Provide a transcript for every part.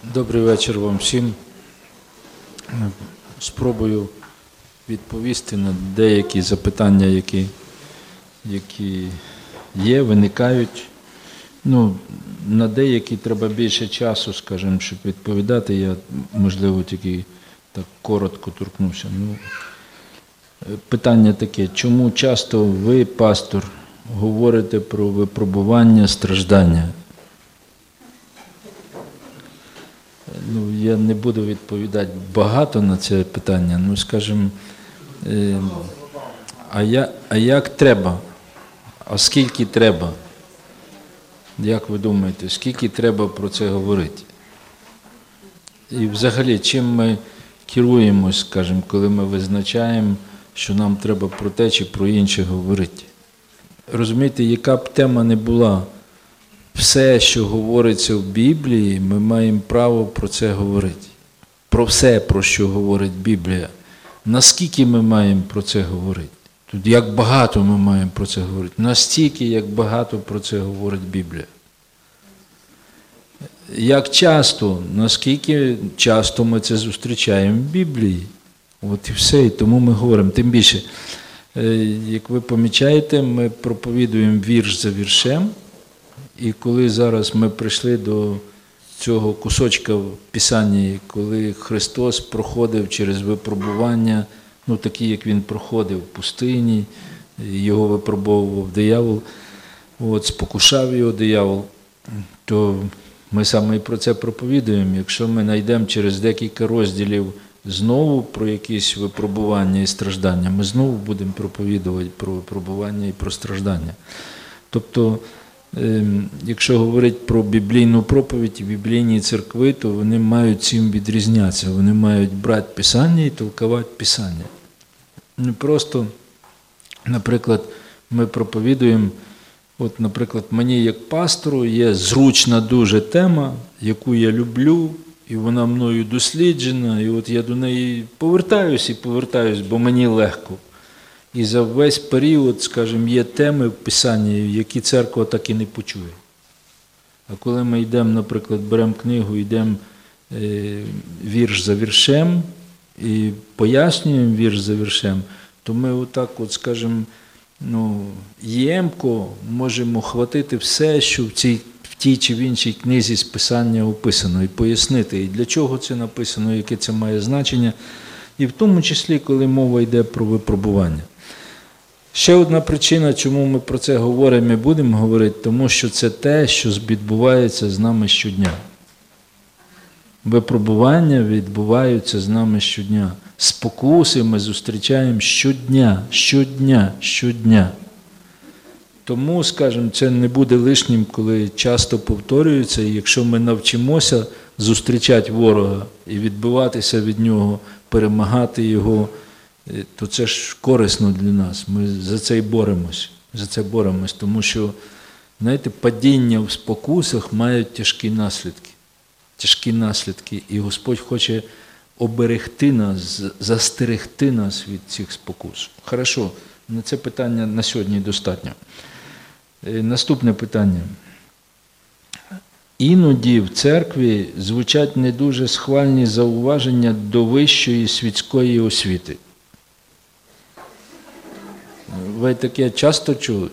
Добрий вечір вам всім. Спробую відповісти на деякі запитання, які є, виникають. На деякі треба більше часу, скажімо, щоб відповідати. Я, можливо, тільки так коротко торкнувся. Питання таке: чому часто ви, пастор, говорите про випробування, страждання? Я не буду відповідати багато на це питання, скажімо, а як треба? А скільки треба? Як ви думаєте, скільки треба про це говорити? І взагалі, чим ми керуємось, скажімо, коли ми визначаємо, що нам треба про те чи про інше говорити? Розумієте, яка б тема не була, все, що говориться в Біблії, ми маємо право про це говорити. Про все, про що говорить Біблія. Наскільки ми маємо про це говорити? Тут як багато ми маємо про це говорити? Настільки, як багато про це говорить Біблія. Як часто, наскільки часто ми це зустрічаємо в Біблії? От і все, і тому ми говоримо. Тим більше, як ви помічаєте, ми проповідуємо вірш за віршем. І коли зараз ми прийшли до цього кусочка в Писанні, коли Христос проходив через випробування, такі, як Він проходив в пустині, його випробовував диявол, спокушав його диявол, то ми саме і про це проповідуємо. Якщо ми знайдемо через декілька розділів знову про якісь випробування і страждання, ми знову будемо проповідувати про випробування і про страждання. Тобто, якщо говорити про біблійну проповідь і біблійні церкви, то вони мають цим відрізнятися. Вони мають брати Писання і толкувати Писання. Не просто, наприклад, ми проповідуємо, наприклад, мені як пастору є зручна дуже тема, яку я люблю, і вона мною досліджена, і я до неї повертаюсь, бо мені легко. І за весь період, скажімо, є теми в Писанні, які церква так і не почує. А коли ми йдемо, наприклад, беремо книгу, йдемо вірш за віршем і пояснюємо вірш за віршем, то ми отак, скажімо, ємко можемо хватити все, що в тій чи в іншій книзі з Писання описано, і пояснити, і для чого це написано, яке це має значення, і в тому числі, коли мова йде про випробування. Ще одна причина, чому ми про це говоримо і будемо говорити, тому що це те, що відбувається з нами щодня. Випробування відбуваються з нами щодня. Спокуси ми зустрічаємо щодня. Тому, скажімо, це не буде лишнім, коли часто повторюється, і якщо ми навчимося зустрічати ворога і відбиватися від нього, перемагати його, то це ж корисно для нас. Ми за це й боремось. Тому що, знаєте, падіння в спокусах мають тяжкі наслідки. І Господь хоче оберегти нас, застерегти нас від цих спокус. Хорошо, на це питання на сьогодні достатньо. Наступне питання. Іноді в церкві звучать не дуже схвальні зауваження до вищої світської освіти. Ви таке часто чули?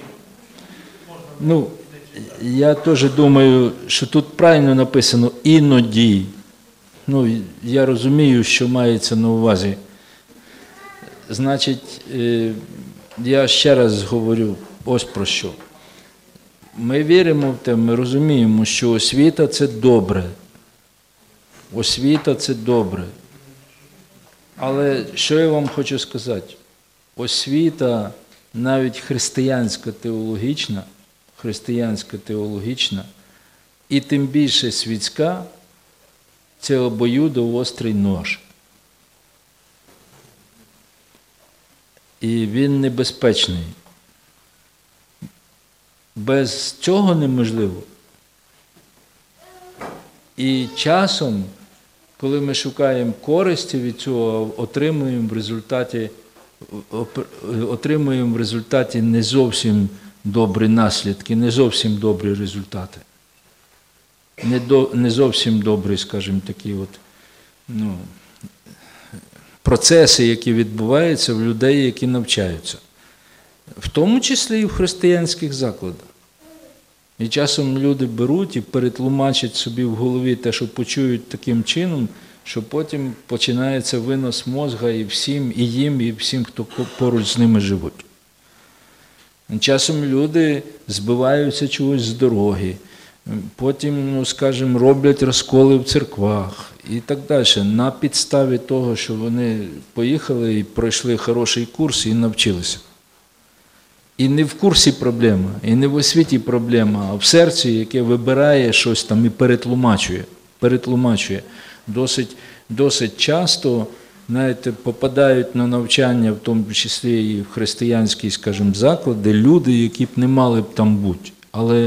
Я теж думаю, що тут правильно написано «іноді». Я розумію, що мається на увазі. Значить, я ще раз говорю ось про що. Ми віримо в те, ми розуміємо, що освіта – це добре. Але що я вам хочу сказати? Освіта, навіть християнська теологічна, і тим більше світська, це обоюдоострий нож. І він небезпечний. Без цього неможливо. І часом, коли ми шукаємо користі від цього, отримуємо в результаті не зовсім добрі наслідки, не зовсім добрі результати. не зовсім добрі, скажімо, такі от, процеси, які відбуваються в людей, які навчаються. В тому числі і в християнських закладах. І часом люди беруть і перетлумачать собі в голові те, що почують таким чином, що потім починається винос мозга і всім, і їм, і всім, хто поруч з ними живуть. Часом люди збиваються чогось з дороги, потім, скажімо, роблять розколи в церквах і так далі. На підставі того, що вони поїхали і пройшли хороший курс і навчилися. І не в курсі проблема, і не в освіті проблема, а в серці, яке вибирає щось там і перетлумачує. Досить часто, знаєте, попадають на навчання, в тому числі і в християнські, скажімо, заклади, люди, які б не мали б там бути. Але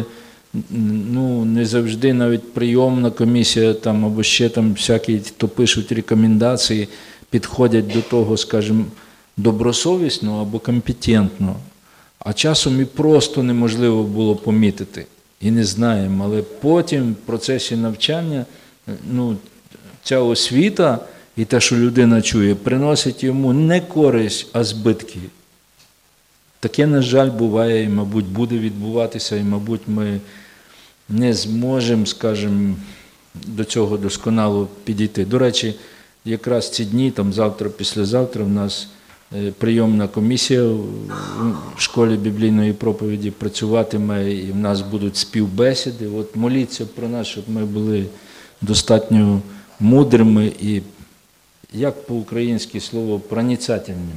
не завжди навіть прийомна комісія там, або ще там всякі, хто пишуть рекомендації, підходять до того, скажімо, добросовісно або компетентно. А часом і просто неможливо було помітити. І не знаємо, але потім в процесі навчання ця освіта і те, що людина чує, приносить йому не користь, а збитки. Таке, на жаль, буває і, мабуть, буде відбуватися, і, мабуть, ми не зможемо, скажімо, до цього досконало підійти. До речі, якраз ці дні, там завтра, післязавтра, в нас прийомна комісія в школі біблійної проповіді працюватиме, і в нас будуть співбесіди. От моліться про нас, щоб ми були достатньо мудрими і, як по-українськи слово, проницательними.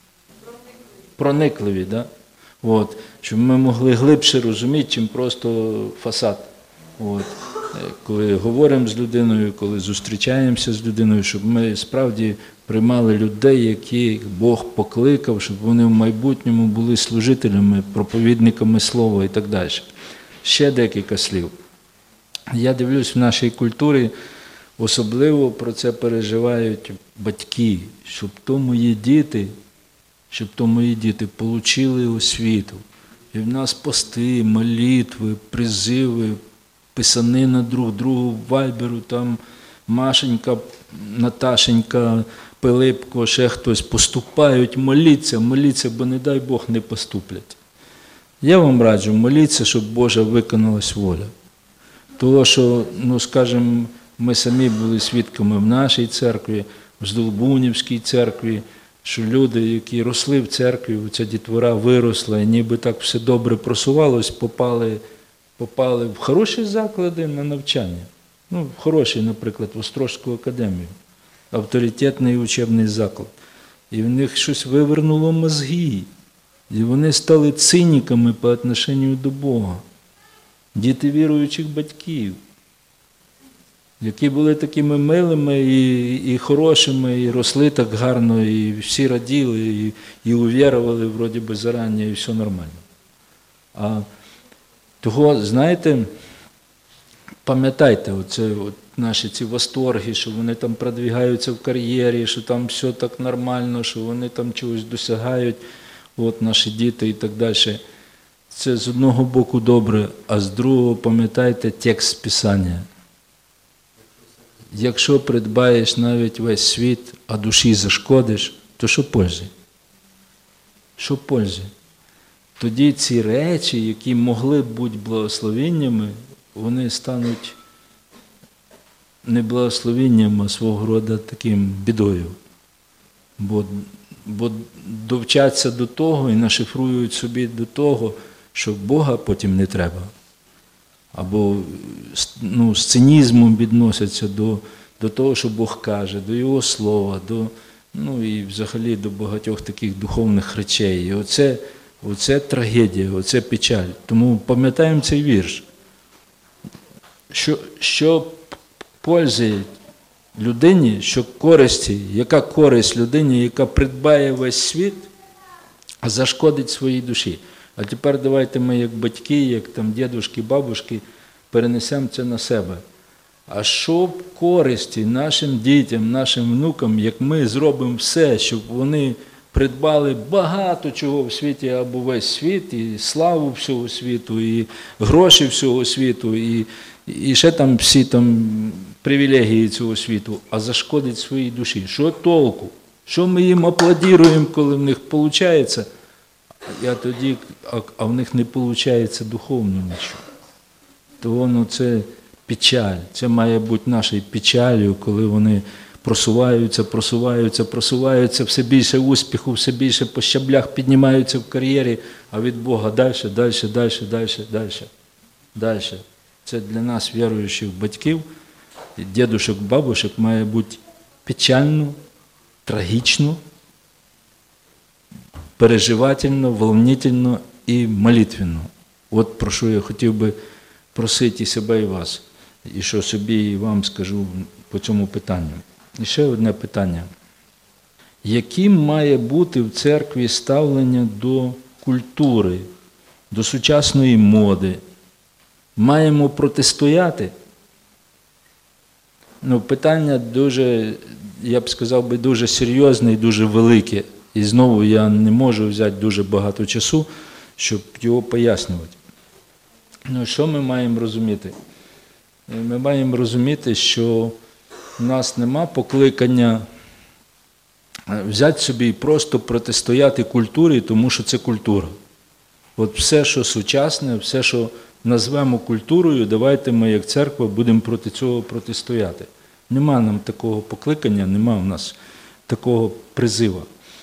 Проникливі, да? От, щоб ми могли глибше розуміти, чим просто фасад. От. Коли говоримо з людиною, коли зустрічаємося з людиною, щоб ми справді приймали людей, яких Бог покликав, щоб вони в майбутньому були служителями, проповідниками слова і так далі. Ще декілька слів. Я дивлюсь, в нашій культурі особливо про це переживають батьки, щоб то мої діти отримали освіту. І в нас пости, молитви, призиви, писанина друг другу, вайберу, там Машенька, Наташенька, Пилипко, ще хтось поступають, моліться, бо не дай Бог не поступлять. Я вам раджу, моліться, щоб Божа виконалась воля. Того, що, скажімо, ми самі були свідками в нашій церкві, в Здолбунівській церкві, що люди, які росли в церкві, ця дітвора виросла, і ніби так все добре просувалось, попали в хороші заклади на навчання. Хороший, наприклад, в Острозьку академію, авторитетний учебний заклад. І в них щось вивернуло мозги. І вони стали циніками по відношенню до Бога. Діти віруючих батьків, які були такими милими і хорошими, і росли так гарно, і всі раділи, і увірували, вроді би, зарані, і все нормально. Того, знаєте, пам'ятайте, наші ці восторги, що вони там продвигаються в кар'єрі, що там все так нормально, що вони там чогось досягають, наші діти і так далі. Це з одного боку добре, а з другого пам'ятайте текст Писання. Якщо придбаєш навіть весь світ, а душі зашкодиш, то що пользи? Що пользи? Тоді ці речі, які могли б бути благословеннями, вони стануть не благословенням, а свого роду таким бідою. Бо довчаться до того і нашифрують собі до того, що Бога потім не треба. Або з цинізмом відносяться до того, що Бог каже, до Його слова, і взагалі до багатьох таких духовних речей. І оце трагедія, оце печаль. Тому пам'ятаємо цей вірш. Що пользи людині, що користі, яка користь людині, яка придбає весь світ, а зашкодить своїй душі. А тепер давайте ми, як батьки, як там дідушки, бабушки, перенесемо це на себе. А що в користі нашим дітям, нашим внукам, як ми зробимо все, щоб вони придбали багато чого в світі або весь світ, і славу всього світу, і гроші всього світу, і ще там всі там привілегії цього світу, а зашкодить своїй душі. Що толку? Що ми їм аплодіруємо, коли в них виходить, а в них не виходить духовно нічого. То воно це печаль. Це має бути нашою печалью, коли вони просуваються, все більше успіху, все більше по щаблях піднімаються в кар'єрі, а від Бога далі. Це для нас, віруючих батьків, дідушок, бабушек, має бути печально, трагічно, переживательно, волнительно і молитвенно. От про що я хотів би просити і себе, і вас. І що собі і вам скажу по цьому питанню. І ще одне питання. Яким має бути в церкві ставлення до культури, до сучасної моди? Маємо протистояти? Питання дуже, я б сказав би, дуже серйозне і дуже велике. І знову я не можу взяти дуже багато часу, щоб його пояснювати. Що ми маємо розуміти? Ми маємо розуміти, що в нас нема покликання взяти собі і просто протистояти культурі, тому що це культура. От все, що сучасне, все, що назвемо культурою, давайте ми, як церква, будемо проти цього протистояти. Нема нам такого покликання, нема в нас такого призива.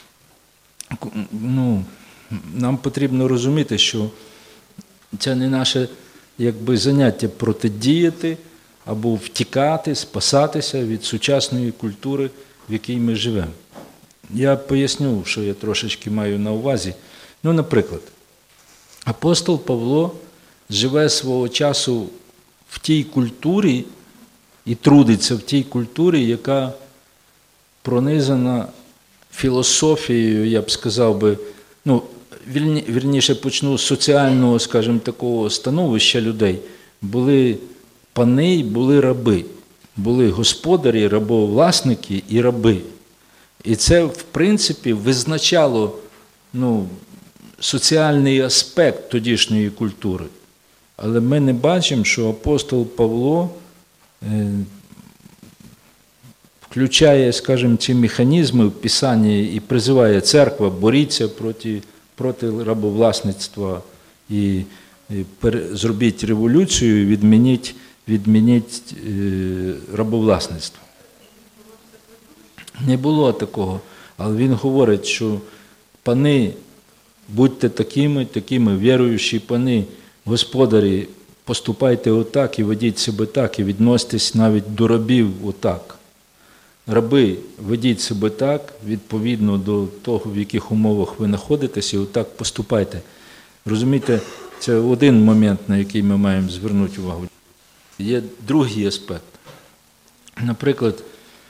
Нам потрібно розуміти, що це не наше заняття протидіяти або втікати, спасатися від сучасної культури, в якій ми живемо. Я поясню, що я трошечки маю на увазі. Наприклад, апостол Павло живе свого часу в тій культурі і трудиться в тій культурі, яка пронизана філософією, я б сказав би, вірніше почну з соціального, скажімо, такого становища людей. Були пани і були раби. Були господарі, рабовласники і раби. І це, в принципі, визначало соціальний аспект тодішньої культури. Але ми не бачимо, що апостол Павло включає, скажімо, ці механізми в Писанні і призиває церква боріться проти рабовласництва і зробіть революцію, відмініть рабовласництво. Не було такого, але він говорить, що пани, будьте такими віруючі пани, господарі, поступайте отак і ведіть себе так, і відноситесь навіть до рабів отак. Раби, ведіть себе так, відповідно до того, в яких умовах ви знаходитесь, і отак поступайте. Розумієте, це один момент, на який ми маємо звернути увагу. Є другий аспект. Наприклад,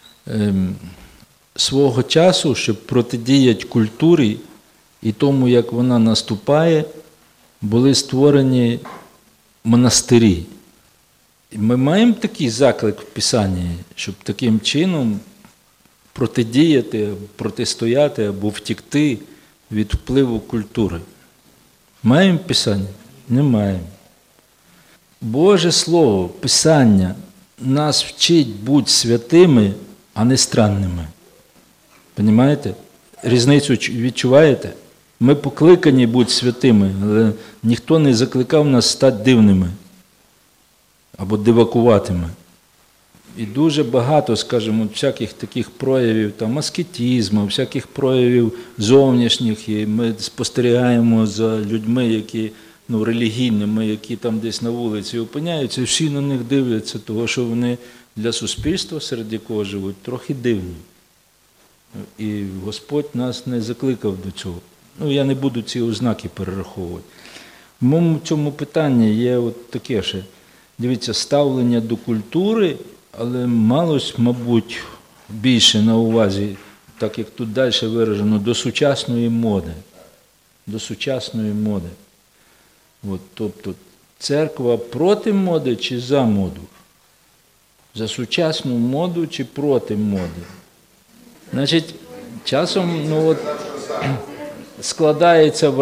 свого часу, щоб протидіяти культурі і тому, як вона наступає, були створені монастирі. І ми маємо такий заклик в Писанні, щоб таким чином протидіяти, протистояти або втікти від впливу культури. Маємо Писання? Не маємо. Боже Слово, Писання нас вчить бути святими, а не странними. Понімаєте? Різницю відчуваєте? Ми покликані бути святими, але ніхто не закликав нас стати дивними або дивакуватими. І дуже багато, скажімо, всяких таких проявів аскетизму, всяких проявів зовнішніх, і ми спостерігаємо за людьми, які релігійними, які там десь на вулиці опиняються, і всі на них дивляться, тому що вони для суспільства, серед якого живуть, трохи дивні. І Господь нас не закликав до цього. Я не буду ці ознаки перераховувати. В моєму цьому питанні є от таке ще. Дивіться, ставлення до культури, але малось, мабуть, більше на увазі, так як тут далі виражено, до сучасної моди. До сучасної моди. Тобто, церква проти моди чи за моду? За сучасну моду чи проти моди? Значить, часом, складається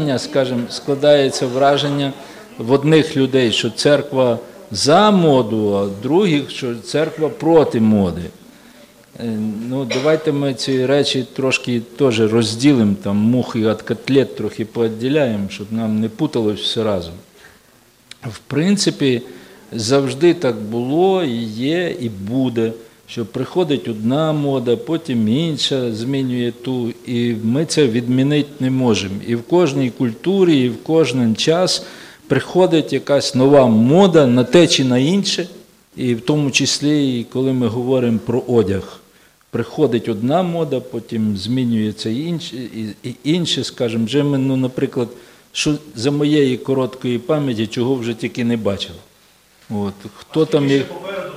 враження в одних людей, що церква за моду, а в других, що церква проти моди. Ну, давайте ми ці речі трошки теж розділимо, там мухи від котлет трохи пооділяємо, щоб нам не путалось все разом. В принципі, завжди так було, і є, і буде, що приходить одна мода, потім інша змінює ту, і ми це відмінити не можемо. І в кожній культурі, і в кожен час приходить якась нова мода на те чи на інше, і в тому числі, і коли ми говоримо про одяг. Приходить одна мода, потім змінюється інше, скажімо, вже ми, ну, наприклад, що за моєї короткої пам'яті, чого вже тільки не бачив. От, хто там їх...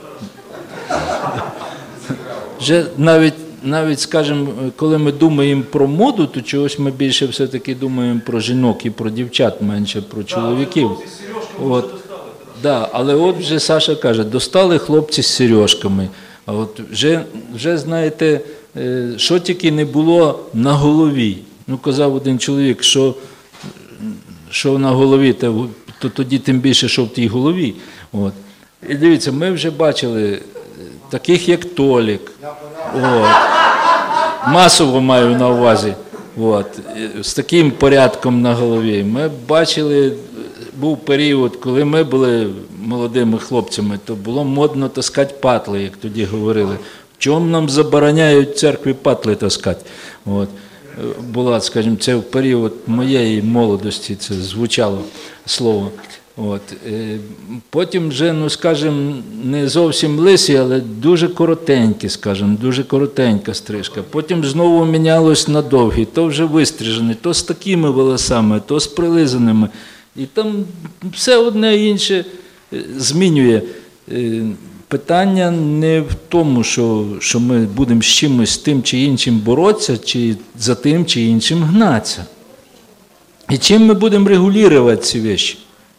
Вже навіть, скажімо, коли ми думаємо про моду, то чогось ми більше все-таки думаємо про жінок і про дівчат, менше про чоловіків. От, да, але от вже Саша каже, достали хлопці з сережками. А от вже знаєте, що тільки не було на голові. Ну, казав один чоловік, що на голові, то тоді тим більше, що в тій голові. От. І дивіться, ми вже бачили таких, як Толік. От. Масово маю на увазі. От. З таким порядком на голові. Ми бачили, був період, коли ми були молодими хлопцями, то було модно таскати патли, як тоді говорили. В чому нам забороняють в церкві патли таскати? От. Була, скажімо, це в період моєї молодості, це звучало слово. От. Потім вже, ну, скажімо, не зовсім лисі, але дуже коротенькі, скажімо, дуже коротенька стрижка. Потім знову мінялось на довгі, то вже вистрижені, то з такими волосами, то з прилизаними. І там все одне інше змінює. Питання не в тому, що ми будемо з чимось тим чи іншим боротися, чи за тим чи іншим гнатися. І чим ми будемо регулювати ці речі?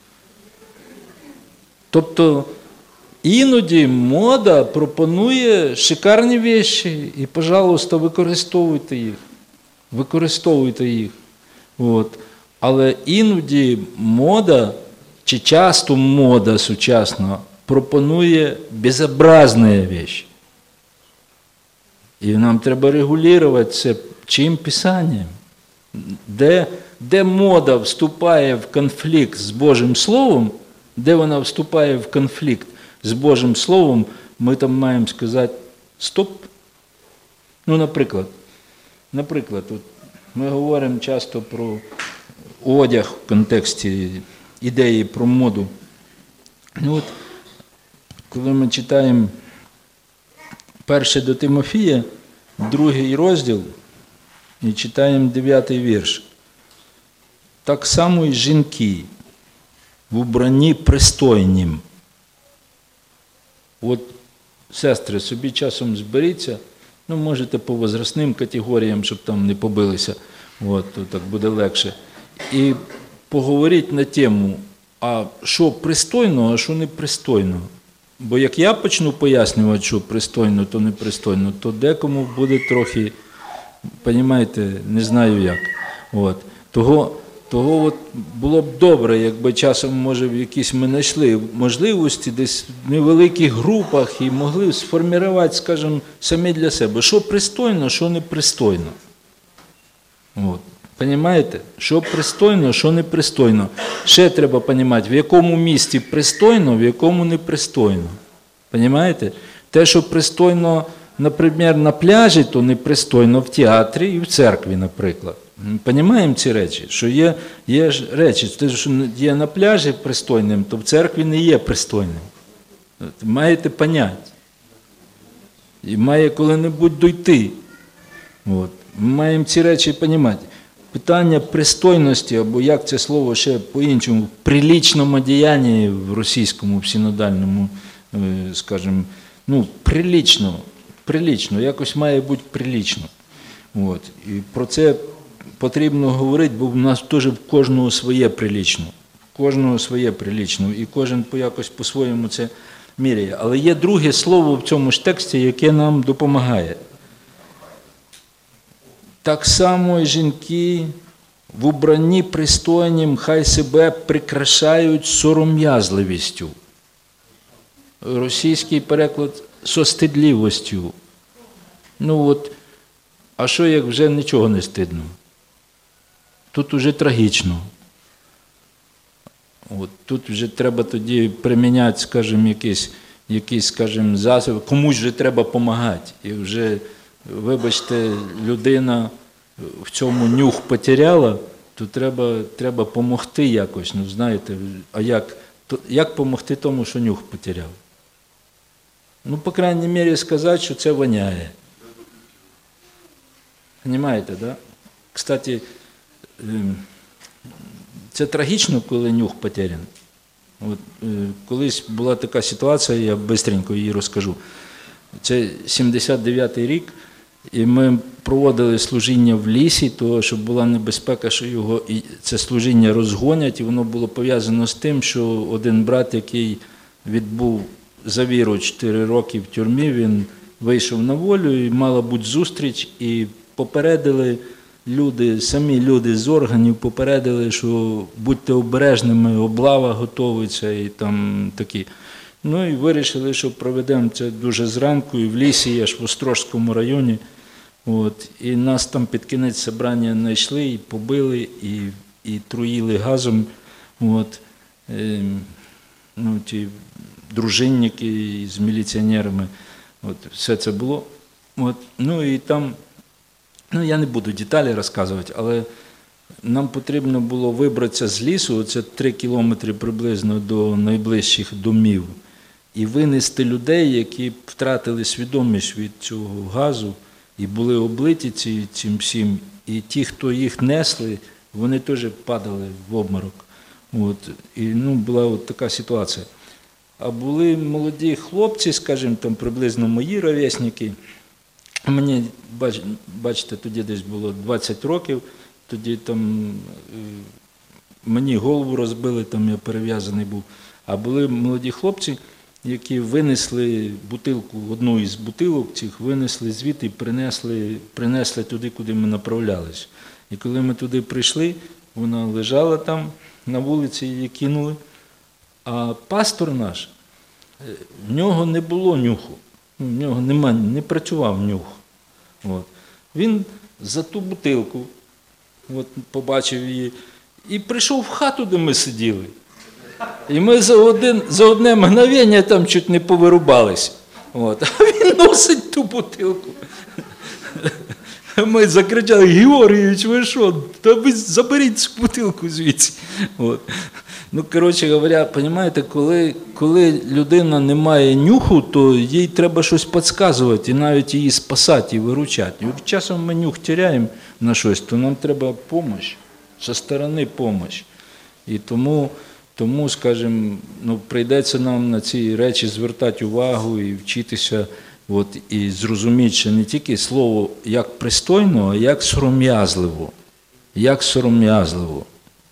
Тобто, іноді мода пропонує шикарні речі, і, пожалуйста, використовуйте їх. Використовуйте їх. От. Але іноді мода, чи часто мода сучасна, пропонує безобразні речі. І нам треба регулювати це чим? Писанням. Де мода вступає в конфлікт з Божим Словом, де вона вступає в конфлікт з Божим Словом, ми там маємо сказати стоп. Ну, наприклад, от ми говоримо часто про одяг в контексті ідеї про моду. Ну, от, коли ми читаємо 1 до Тимофія, 2 розділ, і читаємо 9 вірш. Так само і жінки в убранні пристойнім. От, сестри, собі часом зберіться, ну, можете по возрастним категоріям, щоб там не побилися, от, то так буде легше. І поговоріть на тему, а що пристойно, а що непристойно. Бо як я почну пояснювати, що пристойно, то непристойно, то декому буде трохи, розумієте, не знаю як. От. Того от було б добре, якби часом, може, в якісь ми знайшли можливості десь в невеликих групах і могли сформувати, скажімо, самі для себе, що пристойно, що непристойно. От. Понімаєте? Що пристойно, що непристойно. Ще треба розуміти, в якому місті пристойно, в якому непристойно. Понімаєте? Те, що пристойно, наприклад, на пляжі, то непристойно в театрі і в церкві, наприклад. Понімаємо ці речі? Що є ж речі, те, що є на пляжі пристойним, то в церкві не є пристойним. Маєте поняти. І має коли-небудь дойти. От. Ми маємо ці речі розуміти. Питання пристойності, або як це слово ще по-іншому, в приличному діянні в російському, в синодальному, скажімо, ну, прилично, якось має бути прилично. От. І про це потрібно говорити, бо в нас теж в кожного своє прилично. Кожного своє прилично, і кожен якось по-своєму це міряє. Але є друге слово в цьому ж тексті, яке нам допомагає. Так само і жінки в убранні пристойнім хай себе прикрашають сором'язливістю. Російський переклад – состидливостю. А що як вже нічого не стидно? Тут уже трагічно. Тут вже треба тоді приміняти, скажімо, якісь, скажімо, засоби. Комусь вже треба допомагати. І вже, вибачте, людина в цьому нюх потеряла, то треба допомогти якось. Знаєте, а як допомогти тому, що нюх потеряв? По крайній мірі, сказати, що це воняє. Понимаєте, да? Кстати, це трагічно, коли нюх потерян. Колись була така ситуація, я швидко її розкажу. Це 79-й рік, і ми проводили служіння в лісі, тому що була небезпека, що це служіння розгонять, і воно було пов'язано з тим, що один брат, який відбув за віру 4 роки в тюрмі, він вийшов на волю, і мала бути зустріч, і попередили самі люди з органів попередили, що будьте обережними, облава готується і там такі. І вирішили, що проведемо це дуже зранку, і в лісі, аж в Острожському районі. І нас там під кінець зібрання знайшли, і побили, і труїли газом. Ті дружинники з міліціонерами. Все це було. І там, я не буду деталі розказувати, але нам потрібно було вибратися з лісу, це 3 кілометри приблизно до найближчих домів, і винести людей, які втратили свідомість від цього газу і були облиті цим всім. І ті, хто їх несли, вони теж падали в обморок. І була така ситуація. А були молоді хлопці, скажімо, там приблизно мої ровесники. Мені, бачите, тоді десь було 20 років, тоді там мені голову розбили, там я перев'язаний був. А були молоді хлопці, які винесли бутилку, одну із бутилок цих, винесли звідти і принесли туди, куди ми направлялись. І коли ми туди прийшли, вона лежала там, на вулиці її кинули. А пастор наш, в нього не було нюху, в нього не працював нюх. Він за ту бутилку побачив її і прийшов в хату, де ми сиділи. І ми за одне мгновення там чуть не повирубались. А він носить ту бутилку. Ми закричали: Георгійович, ви що? Та ви заберіть цю бутилку звідси. Коротше говоря, розумієте, коли людина не має нюху, то їй треба щось підказувати, і навіть її спасати і виручати. І часом ми нюх теряємо на щось, то нам треба допомога, зі сторони допомога. І тому, скажімо, прийдеться нам на ці речі звертати увагу і вчитися, і зрозуміти, що не тільки слово як пристойно, а як сором'язливо. Як сором'язливо.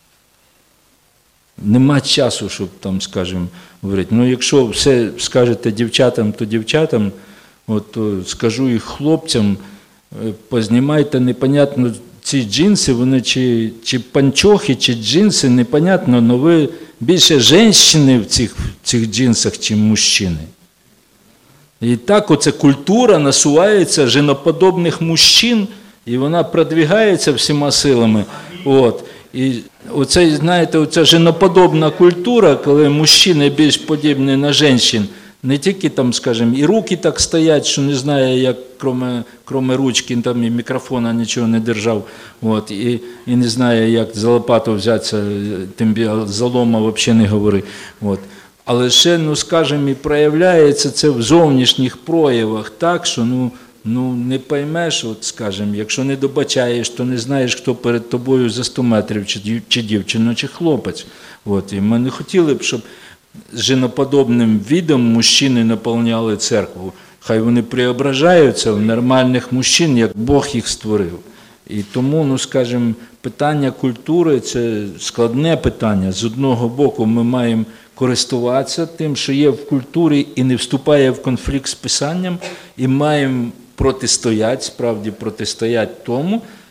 Нема часу, щоб там, скажімо, говорити. Якщо все скажете дівчатам, то дівчатам, то скажу і хлопцям, познімайте, непонятно, ці джинси, вони чи панчохи, чи джинси, непонятно, але ви більше жінки в цих джинсах, чим мужчини. І так оця культура насувається жіноподобних мужчин, і вона продвигається всіма силами. І оце, знаєте, оця жіноподобна культура, коли мужчини більш подібні на жінок, не тільки там, скажімо, і руки так стоять, що не знає, як кроме ручки, там і мікрофона нічого не держав, і не знає, як за лопату взятися, тим більше за лома взагалі не говори. Але ще, скажімо, і проявляється це в зовнішніх проявах так, що не поймеш, скажімо, якщо не добачаєш, то не знаєш, хто перед тобою за 100 метрів, чи дівчина, чи хлопець. І ми не хотіли б, щоб з жіноподобним видом мужчини наповняли церкву. Хай вони преображаються в нормальних мужчин, як Бог їх створив. І тому, скажімо, питання культури – це складне питання. З одного боку ми маємо користуватися тим, що є в культурі і не вступає в конфлікт з Писанням, і маємо протистояти, справді протистояти тому,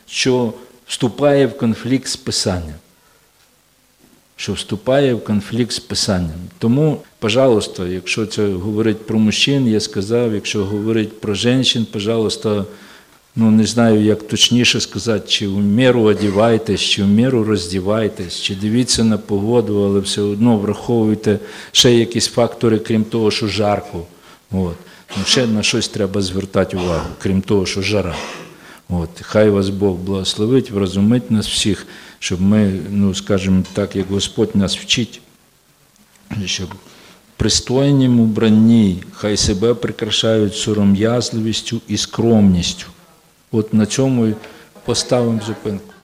що вступає в конфлікт з Писанням. Що вступає в конфлікт з Писанням. Тому, пожалуйста, якщо це говорить про мужчин, я сказав, якщо говорить про жінок, пожалуйста, не знаю, як точніше сказати, чи в міру одівайтесь, чи в міру роздівайтесь, чи дивіться на погоду, але все одно враховуйте ще якісь фактори, крім того, що жарко. От. Ще на щось треба звертати увагу, крім того, що жара. От. Хай вас Бог благословить, врозумить нас всіх, щоб ми, скажімо так, як Господь нас вчить, щоб в пристойнім убранні хай себе прикрашають сором'язливістю і скромністю. От на цьому поставимо зупинку.